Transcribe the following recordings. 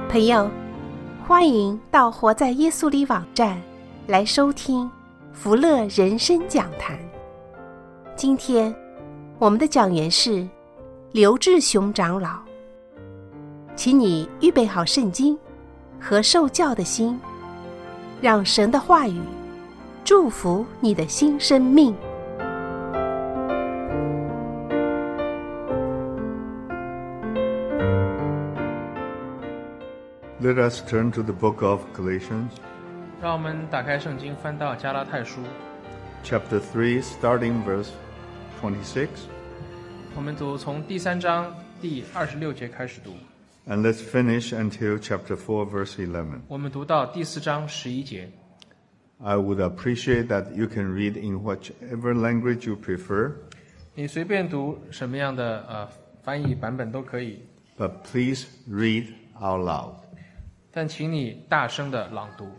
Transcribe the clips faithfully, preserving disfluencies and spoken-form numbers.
朋友，欢迎到活在耶稣里网站来收听福乐人生讲坛。今天我们的讲员是刘志雄长老，请你预备好圣经和受教的心，让神的话语祝福你的新生命。 Let us turn to the book of Galatians, 让我们打开圣经，翻到加拉太书 chapter three, starting verse twenty-six, 我们读从第三章第二十六节开始读， and let's finish until chapter four, verse eleven. 我们读到第四章十一节。 I would appreciate that you can read in whichever language you prefer, 你随便读什么样的呃翻译版本都可以， but please read out loud. 但请你大声的朗读。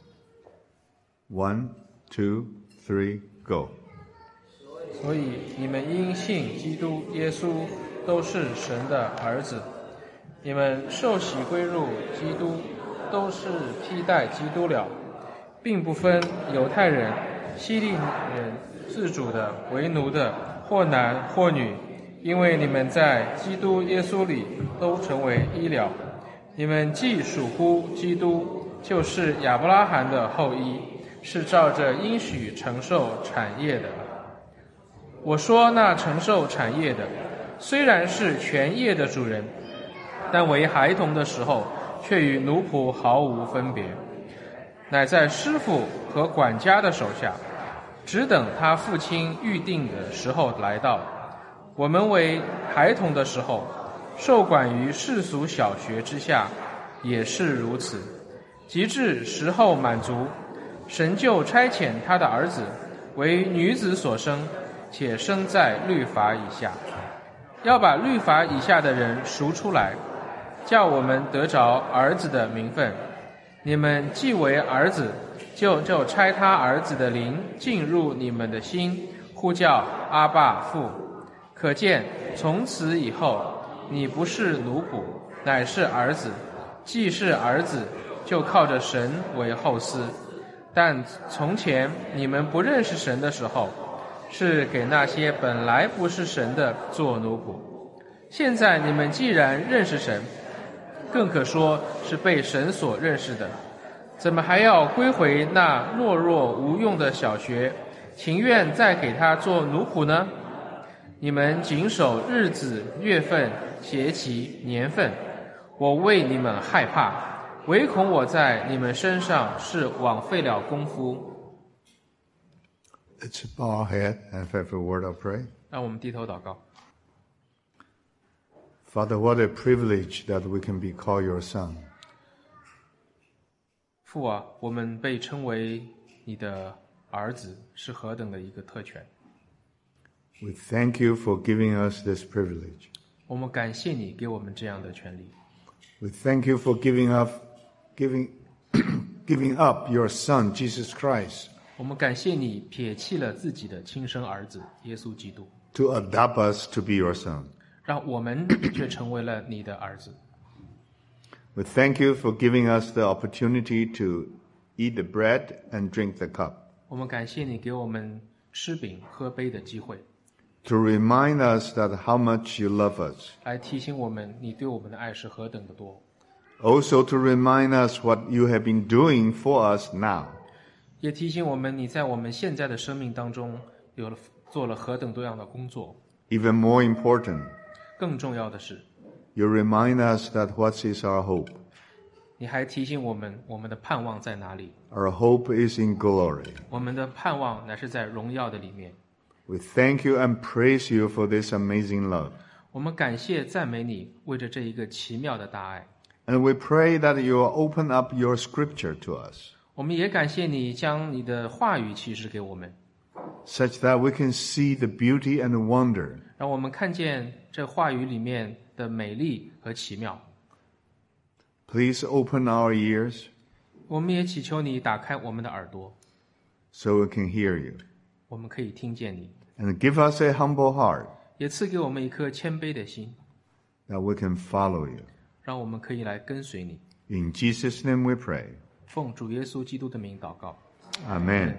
One, two, three, go. 所以你们因信基督耶稣都是神的儿子，你们受洗归入基督，都是披戴基督了，并不分犹太人、希利人、自主的、为奴的，或男或女，因为你们在基督耶稣里都成为一了。你们既属乎基督，就是亚伯拉罕的后裔，是照着应许承受产业的。我说那承受产业的，虽然是全业的主人，但为孩童的时候，却与奴仆毫无分别，乃在师傅和管家的手下，只等他父亲预定的时候来到。我们为孩童的时候，受管于世俗小学之下，也是如此。及至时候满足，神就差遣他的儿子为女子所生，且生在律法以下，要把律法以下的人赎出来，叫我们得着儿子的名分。你们既为儿子，就就差他儿子的灵进入你们的心，呼叫阿爸父。可见从此以后，你不是奴仆，乃是儿子。既是儿子，就靠着神为后嗣。但从前你们不认识神的时候，是给那些本来不是神的做奴仆。现在你们既然认识神，更可说是被神所认识的，怎么还要归回那懦弱无用的小学，情愿再给他做奴仆呢？你们谨守日子、月份、节期、年份，我为你们害怕，唯恐我在你们身上是枉费了功夫。 Let's bow our head and have a word of prayer. 让我们低头祷告。 Father, what a privilege that we can be called your son. 父啊，我们被称为你的儿子，是何等的一个特权。 We thank you for giving us this privilege. 我们感谢你给我们这样的权利。 We thank you for giving up, giving, giving up your son, Jesus Christ, 我们感谢你撇弃了自己的亲生儿子耶稣基督， to adopt us to be your son. 让我们却成为了你的儿子。 We thank you for giving us the opportunity to eat the bread and drink the cup, 我们感谢你给我们吃饼喝杯的机会， to remind us that how much you love us. 来提醒我们你对我们的爱是何等的多， Also to remind us what you have been doing for us now. 也提醒我们你在我们现在的生命当中有了做了何等多样的工作。 Even more important, 更重要的是， you remind us that what is our hope. 你还提醒我们我们的盼望在哪里。 Our hope is in glory. 我们的盼望乃是在荣耀的里面。 We thank you and praise you for this amazing love. 我们感谢赞美你，为着这一个奇妙的大爱。 And we pray that you will open up your scripture to us, 我们也感谢你将你的话语启示给我们， such that we can see the beauty and the wonder 让我们看见这话语里面的美丽和奇妙。 Please open our ears 我们也祈求你打开我们的耳朵， so we can hear you, 我们可以听见你， and give us a humble heart 也赐给我们一颗谦卑的心， that we can follow you. 让我们可以来跟随你。 In Jesus' name we pray. 奉主耶稣基督的名祷告。 Amen.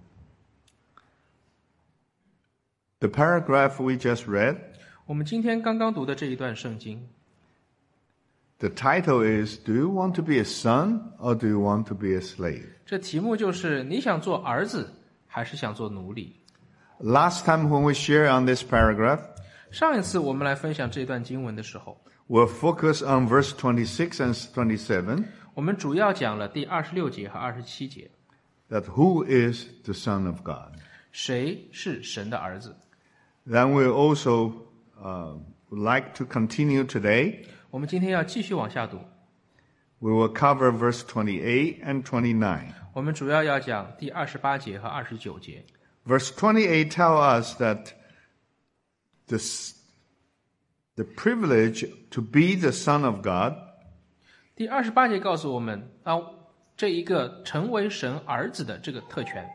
The paragraph we just read, 我们今天刚刚读的这一段圣经， the title is, Do you want to be a son or do you want to be a slave? 这题目就是你想做儿子还是想做奴隶？ Last time when we share on this paragraph, 上一次我们来分享这段经文的时候， we'll focus on verse twenty-six and twenty-seven, 我们主要讲了第二十六节和二十七节， that who is the Son of God. 谁是神的儿子？ Then we'll also uh, like to continue today. 我们今天要继续往下读， We will cover verse twenty-eight and twenty-nine. 我们主要要讲第二十八节和二十九节。 Verse twenty-eight tells us that this, the privilege to be the Son of God 第二十八节告诉我们，当这一个成为神儿子的这个特权，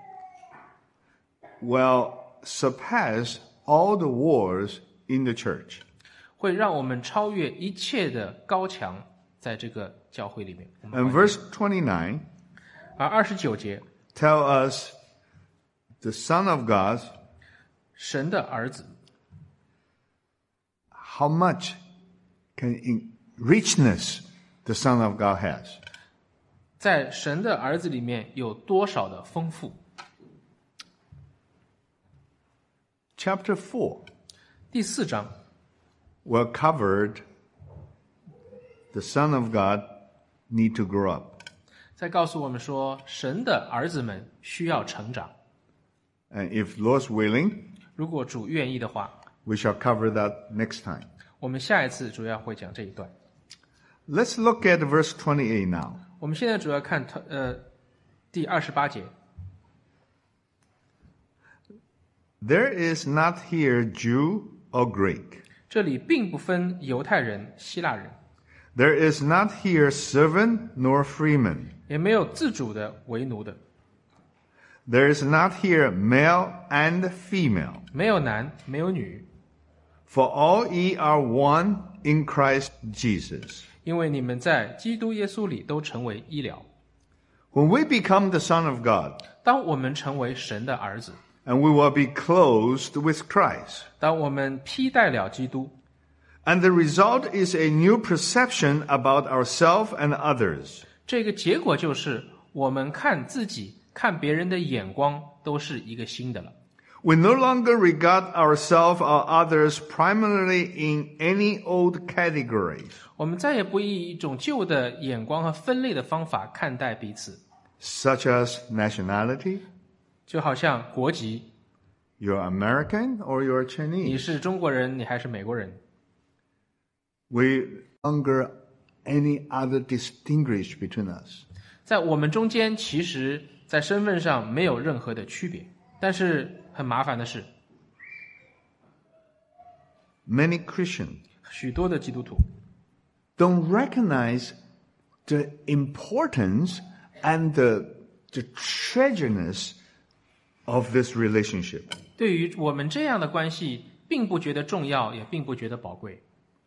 will surpass all the wars in the church. 会让我们超越一切的高墙，在这个教会里面。 And verse twenty-nine 而二十九节， tells us the Son of God, 神的儿子 how much can in richness the Son of God has. 在神的儿子里面有多少的丰富。 Chapter four, 第四章 well covered the Son of God need to grow up. 再告诉我们说，神的儿子们需要成长。 And if Lord's willing, 如果主愿意的话， we shall cover that next time. 我们下一次主要会讲这一段。 Let's look at verse twenty-eight now. 我们现在主要看呃第二十八节。 There is not here Jew or Greek. 这里并不分犹太人、希腊人， There is not here servant nor freeman. 也没有自主的为奴的， There is not here male and female. 没有男，没有女， For all ye are one in Christ Jesus. 因为你们在基督耶稣里都成为一了。 When we become the Son of God, 当我们成为神的儿子， and we will be clothed with Christ, 当我们披戴了基督， and the result is a new perception about ourselves and others. 这个结果就是我们看自己、看别人的眼光都是一个新的了。 We no longer regard ourselves or others primarily in any old categories, 我们再也不以一种旧的眼光和分类的方法看待彼此， such as nationality. 就好像国籍， You're American or you're 你 Chinese. 是中国人，你还是美国人， We no longer any other distinguish between us. 在我们中间，其实在身份上没有任何的区别。但是很麻烦的是， Many Christians 许多的基督徒 don't recognize the importance and the, the treasureness of this relationship. 对于我们这样的关系，并不觉得重要，也并不觉得宝贵。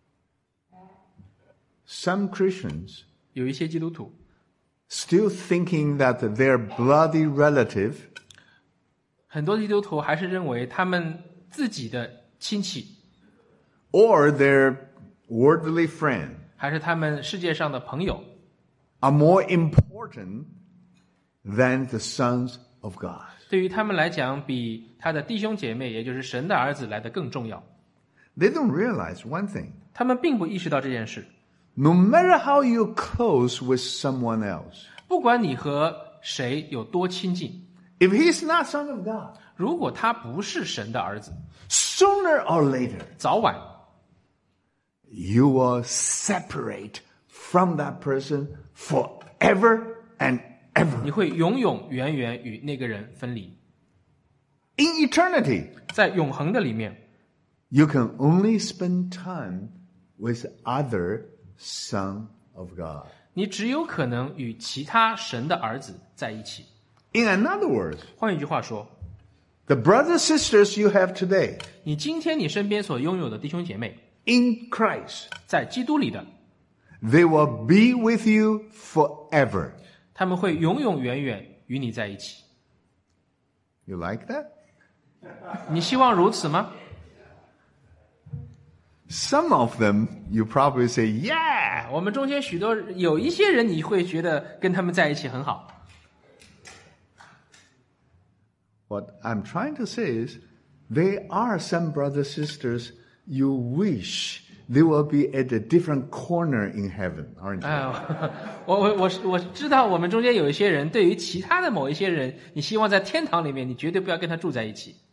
Some Christians 有一些基督徒 still thinking that their bloody relative 很多基督徒还是认为他们自己的亲戚， or their worldly friend 还是他们世界上的朋友， are more important than the sons of God. 对于他们来讲，比他的弟兄姐妹，也就是神的儿子来得更重要。 They don't realize one thing. 他们并不意识到这件事。 No matter how you close with someone else, 不管你和谁有多亲近， if he's not son of God, 如果他不是神的儿子， sooner or later, 早晚 you will separate from that person forever and ever. 你会永永远远与那个人分离。 In eternity, 在永恒的里面， you can only spend time with other son of God. 你只有可能与其他神的儿子在一起。 In another words, 换一句话说， the brothers sisters you have today 你今天你身边所拥有的弟兄姐妹， in Christ, 在基督里的， They will be with you forever. 他们会永永远远与你在一起。 You like that? 你希望如此吗？ Some of them, you probably say, yeah. 我们中间许多有一些人，你会觉得跟他们在一起很好。 What I'm trying to say is, there are some brothers sisters you wish they will be at a different corner in heaven, aren't you? 哎，我我我我知道我们中间有一些人，对于其他的某一些人，你希望在天堂里面，你绝对不要跟他住在一起。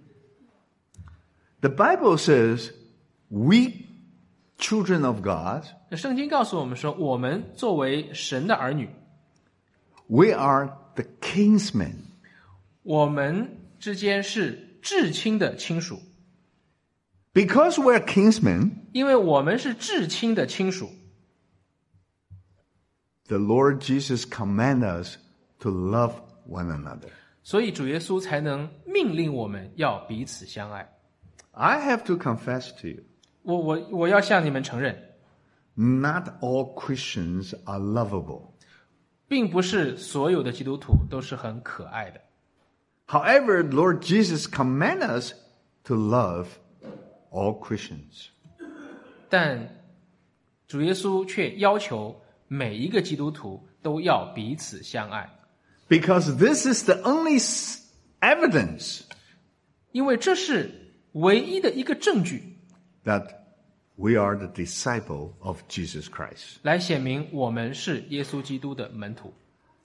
The Bible says, we children of God, 那圣经告诉我们说，我们作为神的儿女， we are the kinsmen. 我们之间是至亲的亲属， Because we're kinsmen, 因为我们是至亲的亲属， the Lord Jesus commands us to love one another. 所以主耶稣才能命令我们要彼此相爱。 I have to confess to you, 我我我要向你们承认， not all Christians are lovable. 并不是所有的基督徒都是很可爱的。 However, Lord Jesus commands us to love all Christians. 但主耶稣却要求每一个基督徒都要彼此相爱， Because this is the only evidence 因为这是唯一的一个证据， that we are the disciple of Jesus Christ. 来显明我们是耶稣基督的门徒。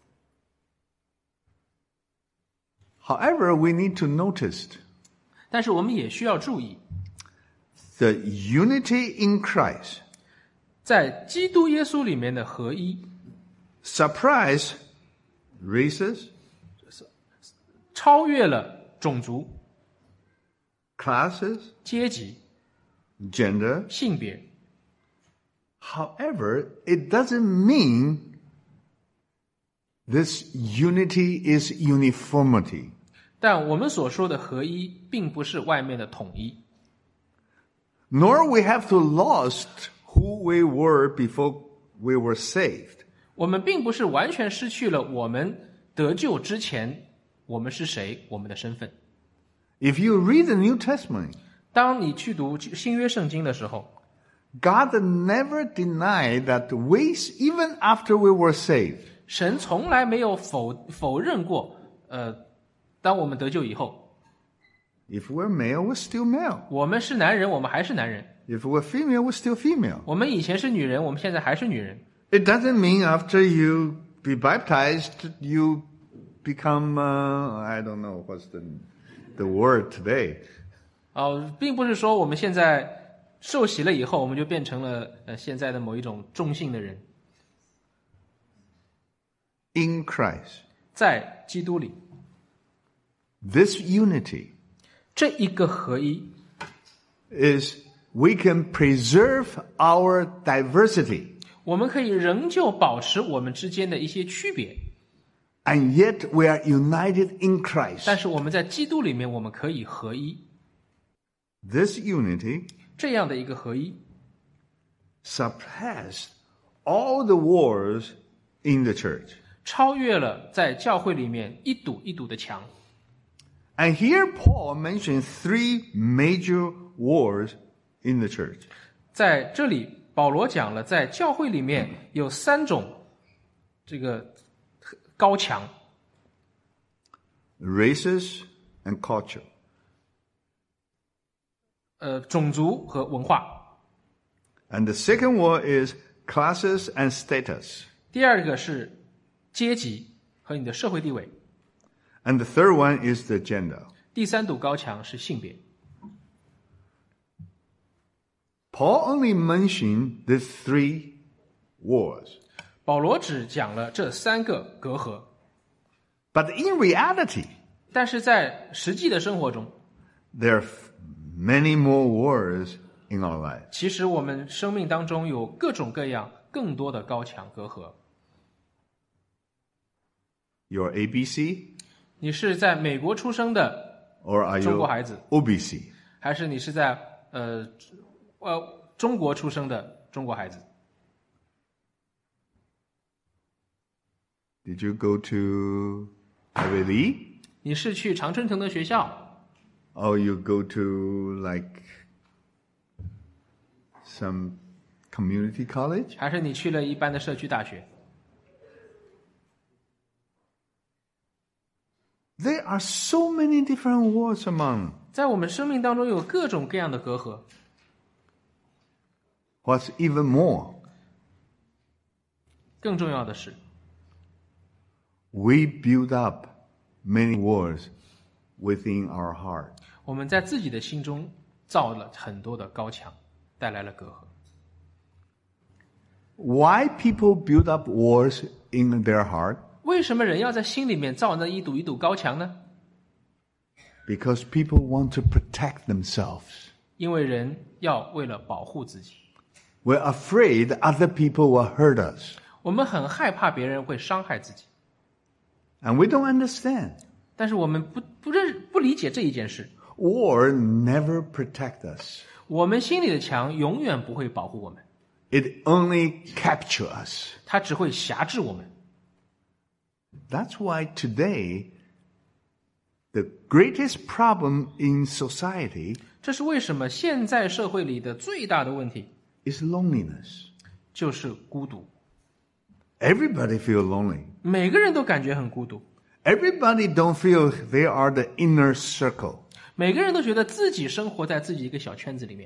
However, we need to notice 但是我们也需要注意， the unity in Christ 在基督耶稣里面的合一， surprise races, 超越了种族、 classes, 阶级、 gender. 性别。 However, it doesn't mean this unity is uniformity. 但我们所说的合一，并不是外面的统一， Nor we have to lost who we were before we were saved. 我们并不是完全失去了我们得救之前我们是谁，我们的身份。 If you read the New Testament, 当你去读新约圣经的时候， God never denied that we, even after we were saved, 神从来没有否否认过，呃，当我们得救以后， if we're male, we're still male. 我们是男人，我们还是男人； If we're female, we're still female. 我们以前是女人，我们现在还是女人。 It doesn't mean after you be baptized, you become, uh, I don't know what's the, the word today. 哦，并不是说我们现在受洗了以后，我们就变成了呃现在的某一种中性的人。 In Christ, 在基督里， this unity 这一个合一， is we can preserve our diversity, 我们可以仍旧保持我们之间的一些区别， and yet we are united in 但 Christ. 是我们在基督里面，我们可以合一。 This unity 这样的一个合一， surpassed all the wars in the church. 超越了在教会里面一堵一堵的墙。 And here Paul mentioned three major wars in the church. 在这里，保罗讲了，在教会里面有三种这个高墙， Races and culture. 呃，种族和文化。 And the second war is classes and status. 第二个是阶级和你的社会地位。 And the third one is the gender. 第三堵高墙是性别。 Paul only mentioned the three wars. 保罗只讲了这三个隔阂， But in reality, 但是在实际的生活中， there are many more wars in our life. 其实我们生命当中有各种各样更多的高墙隔阂。 You're A B C, 你是在美国出生的 or are 中国 you 孩子， O B C? 还是你是在呃呃中国出生的中国孩子？ Did you go to Taipei Li? 你是去常春藤的学校 Or you go to like some community college? 还是你去了一般的社区大学？ There are so many different words among. 在我们生命当中有各种各样的隔阂。 What's even more? 更重要的是， We build up many walls within our heart. 我们在自己的心中造了很多的高墙，带来了隔阂。 Why people build up walls in their heart? 为什么人要在心里面造那一堵一堵高墙呢？ Because people want to protect themselves. 因为人要为了保护自己， We're afraid other people will hurt us. 我们很害怕别人会伤害自己， And we don't understand. 但是我们不不认不理解这一件事。 Or never protect us. 我们心里的墙永远不会保护我们， It only captures us. 它只会辖制我们。 That's why today, the greatest problem in society 这是为什么现在社会里的最大的问题 is loneliness. 就是孤独。 Everybody feels lonely. 每个人都感觉很孤独， Everybody don't feel they are the inner circle. 每个人都觉得自己生活在自己一个小圈子里面，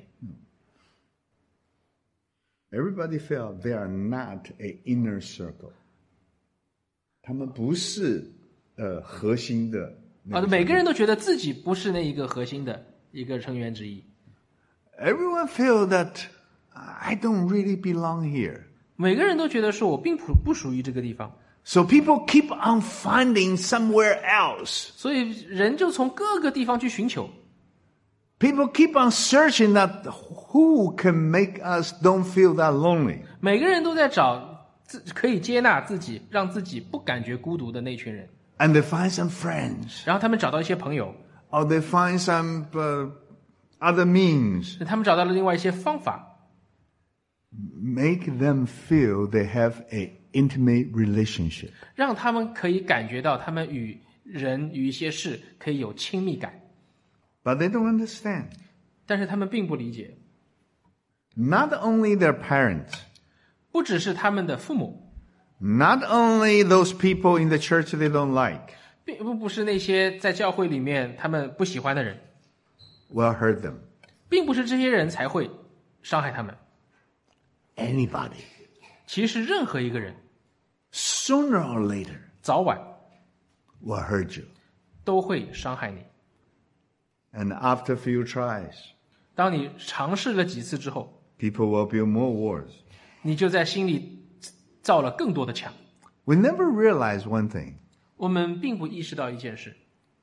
Everybody feel they are not an inner circle. 他们不是呃核心的那啊， 个每个人都觉得自己不是那一个核心的一个成员之一。 Everyone feel that I don't really belong here. 每个人都觉得说我并不不属于这个地方， So people keep on finding somewhere else. 所以人就从各个地方去寻求。 People keep on searching that who can make us don't feel that lonely. 每个人都在找自可以接纳自己，让自己不感觉孤独的那群人。 And they find some friends. 然后他们找到一些朋友， Or they find some uh, other means. 他们找到了另外一些方法， Make them feel they have an intimate relationship. 让他们可以感觉到他们与人与一些事可以有亲密感。 But they don't understand. 但是他们并不理解， Not only their parents. 不只是他们的父母， Not only those people in the church they don't like 并不不是那些在教会里面他们不喜欢的人， will hurt them. 并不是这些人才会伤害他们。 Anybody. 其实任何一个人 Sooner or later 早晚 will hurt you. 都会伤害你。 And after few tries, 当你尝试了几次之后， people will build more walls. 你就在心里造了更多的墙。 We never realize one thing. 我们并不意识到一件事，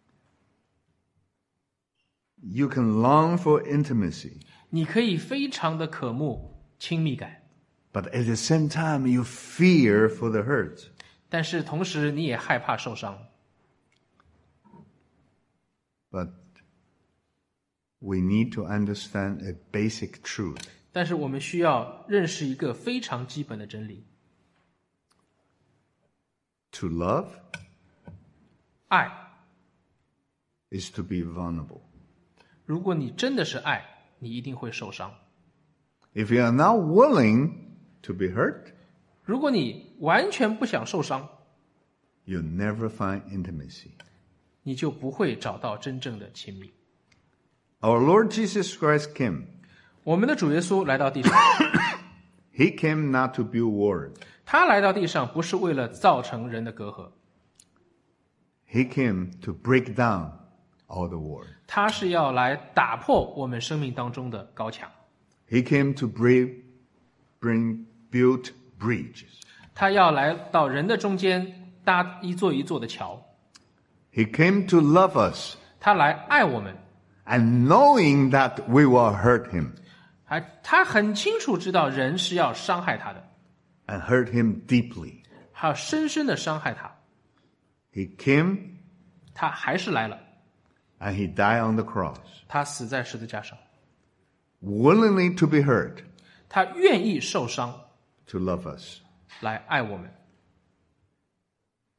You can long for intimacy, 你可以非常的渴慕亲密感， but at the same time you fear for the hurt. 但是同时你也害怕受伤。 But we need to understand a basic truth. 但是我们需要认识一个非常基本的真理： To love 爱。 is to be vulnerable. 如果你真的是爱，你一定会受伤。 If you are not willing to be hurt, 如果你完全不想受伤， you'll never find intimacy. 你就不会找到真正的亲密。 Our Lord Jesus Christ came. 我们的主耶稣来到地上， He came not to build walls. 他来到地上不是为了造成人的隔阂， He came to break down all the walls. 他是要来打破我们生命当中的高墙， He came to bring, bring build bridges. 他要来到人的中间搭一座一座的桥， He came to love us, 他来爱我们， and knowing that we will hurt him, 还他很清楚知道人是要伤害他的， and hurt him deeply. 还要深深的伤害他， He came 他还是来了， and he died on the cross, 他死在十字架上， willingly to be hurt, 他愿意受伤 to love us. 来爱我们。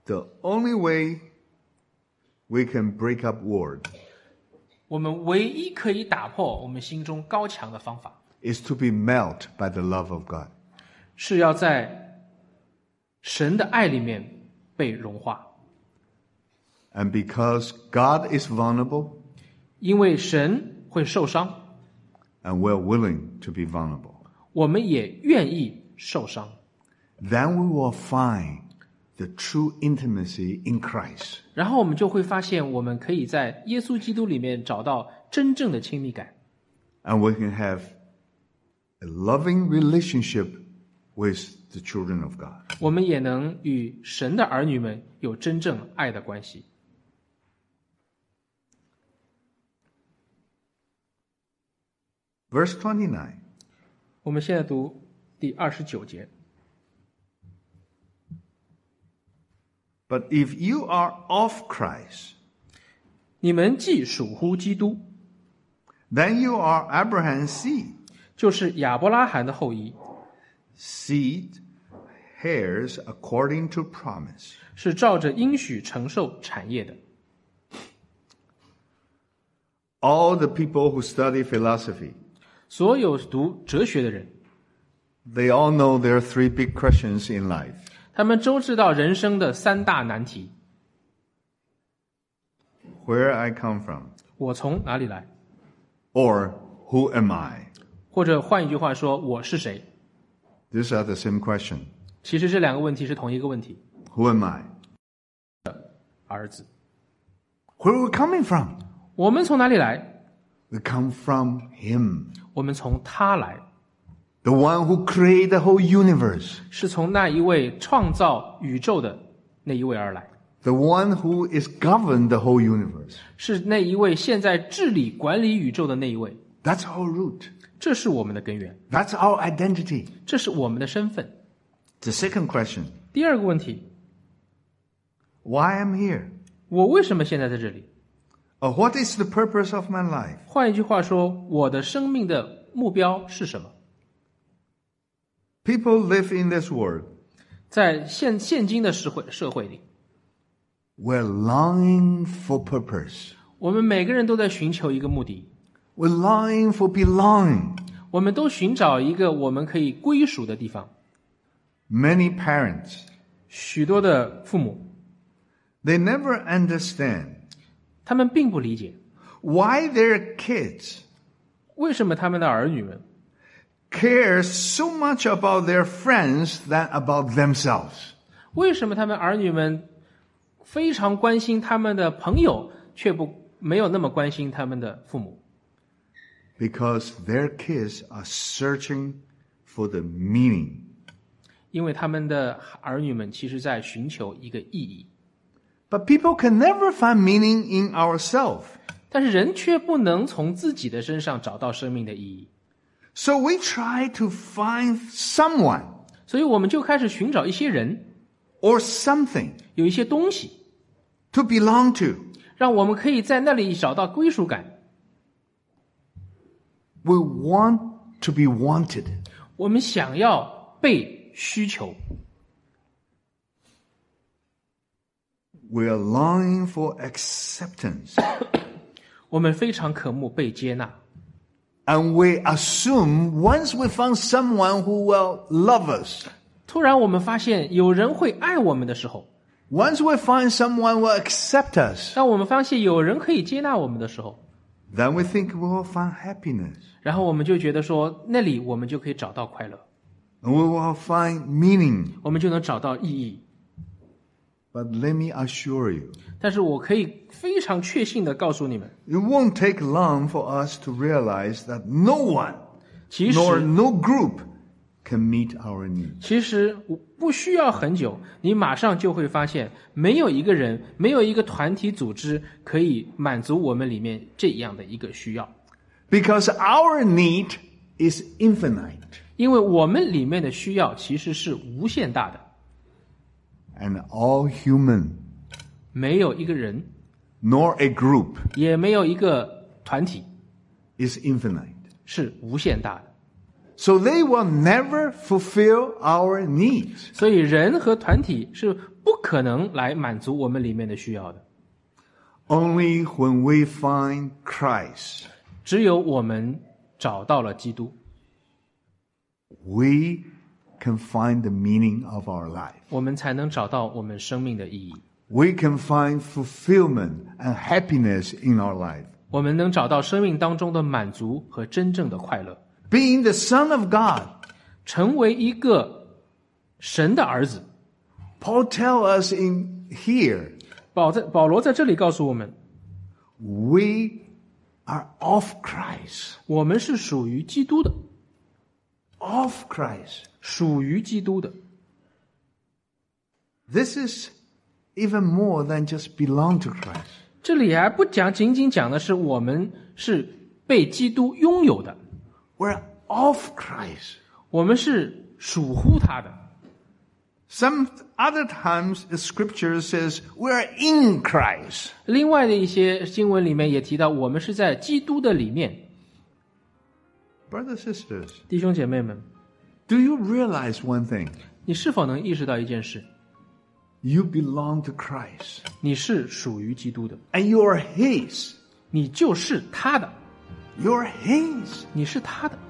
the only way we can break up word 我们唯一可以打破我们心中高墙的方法， is to be melted by the love of God. 是要在神的爱里面被融化。 And because God is vulnerable, 因为神会受伤， and we're willing to be vulnerable, 我们也愿意受伤， then we will find the true intimacy in Christ. 然后我们就会发现我们可以在耶稣基督里面找到真正的亲密感， And we can have a loving relationship with the children of God. 我们也能与神的儿女们有真正爱的关系。 Verse twenty-nine. 我们现在读第二十九节。 But if you are of Christ, 你们既属乎基督， then you are Abraham's seed. 就是亚伯拉罕的后裔， Seed, heirs according to promise. 是照着应许承受产业的。 All the people who study philosophy, 所有读哲学的人， they all know there are three big questions in life. 他们都知道人生的三大难题： Where I come from, 我从哪里来？ or who am I? 或者换一句话说，我是谁？ These are the same question. 其实这两个问题是同一个问题。 Who am I? 儿子， Where are we coming from? 我们从哪里来？ We come from Him, 我们从他来， the one who created the whole universe, 是从那一位创造宇宙的那一位而来， the one who is governed the whole universe. 是那一位现在治理管理宇宙的那一位。 That's our root. 这是我们的根源， That's our identity. 这是我们的身份。 The second question, 第二个问题， why am I here? 我为什么现在在这里？ Or what is the purpose of my life? 换一句话说，我的生命的目标是什么？ People live in this world. 在现现今的社会社会里， We're longing for purpose. 我们每个人都在寻求一个目的， We're longing for belonging. 我们都寻找一个我们可以归属的地方。 Many parents, 许多的父母， they never understand 他们并不理解 why their kids 为什么他们的儿女们 care so much about their friends than about themselves. 为什么他们儿女们非常关心他们的朋友，却不没有那么关心他们的父母？ Because their kids are searching for the meaning. 因为他们的儿女们其实在寻求一个意义， But people can never find meaning in ourselves. 但是人却不能从自己的身上找到生命的意义， So we try to find someone 所以我们就开始寻找一些人， or something 有一些东西， to belong to. 让我们可以在那里找到归属感。 We want to be wanted. 我们想要被需求， We are longing for acceptance. 我们非常渴慕被接纳。 And we assume once we found someone who will love us, 突然我们发现有人会爱我们的时候， once we find someone who will accept us, 当我们发现有人可以接纳我们的时候， then we think we will find happiness. 然后我们就觉得说，那里我们就可以找到快乐， And we will find meaning. 我们就能找到意义。 But let me assure you, 但是我可以非常确信地告诉你们， it won't take long for us to realize that no one 其实 nor no group can meet our needs. 其实不需要很久，你马上就会发现，没有一个人，没有一个团体组织可以满足我们里面这样的一个需要， Because our need is infinite. 因为我们里面的需要其实是无限大的， And all human, 没有一个人， nor a group, 也没有一个团体 is infinite. 是无限大的。 So they will never fulfill our needs. 所以人和团体是不可能来满足我们里面的需要的。 Only when we find Christ, 只有我们找到了基督， we can find the meaning of our life. 我们才能找到我们生命的意义。 We can find fulfillment and happiness in our life. 我们能找到生命当中的满足和真正的快乐。 Being the Son of God, 成为一个神的儿子。 Paul tells us in here, 保在保罗在这里告诉我们， we are of Christ. 我们是属于基督的， Of Christ. 属于基督的。 This is even more than just belong to Christ. 这里还不讲仅仅讲的是我们是被基督拥有的， We're of Christ. 我们是属乎他的。 Some other times the scripture says we're in Christ. 另外的一些经文里面也提到，我们是在基督的里面。 Brothers, sisters, 弟兄姐妹们， do you realize one thing? 你是否能意识到一件事？ You belong to Christ. 你是属于基督的， And you're His. 你就是他的， You're His. 你是他的。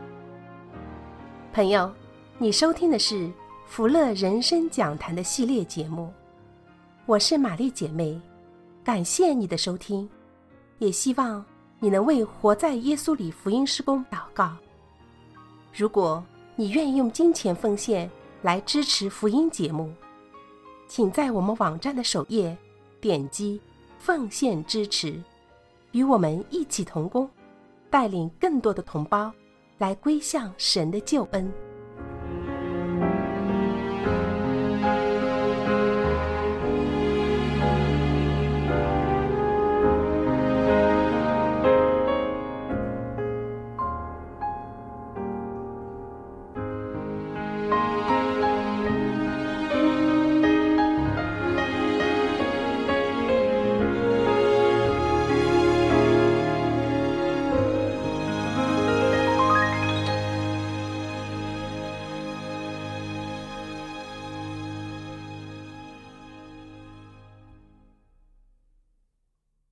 朋友，你收听的是福乐人生讲坛的系列节目，我是玛丽姐妹，感谢你的收听，也希望你能为活在耶稣里福音事工祷告。如果你愿意用金钱奉献来支持福音节目，请在我们网站的首页点击奉献支持，与我们一起同工，带领更多的同胞来归向神的救恩。